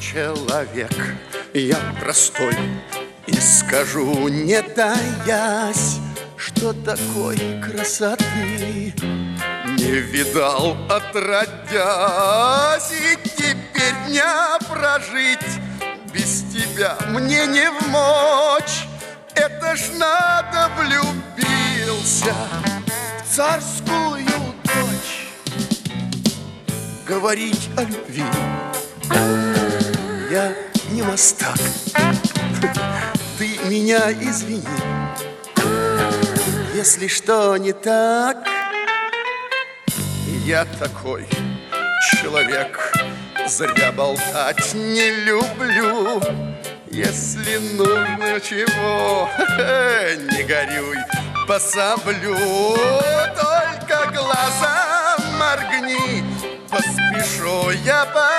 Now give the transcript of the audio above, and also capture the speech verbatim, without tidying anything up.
человек я простой, и скажу, не таясь, что такой красоты не видал отродясь, и теперь дня прожить без тебя мне не вмочь. Это ж надо влюбился в царскую дочь. Говорить о любви я не мастак. Ты меня извини, если что не так. Я такой человек, зря болтать не люблю. Если нужно чего, не горюй, пособлю. Только глаза моргни, поспешу я по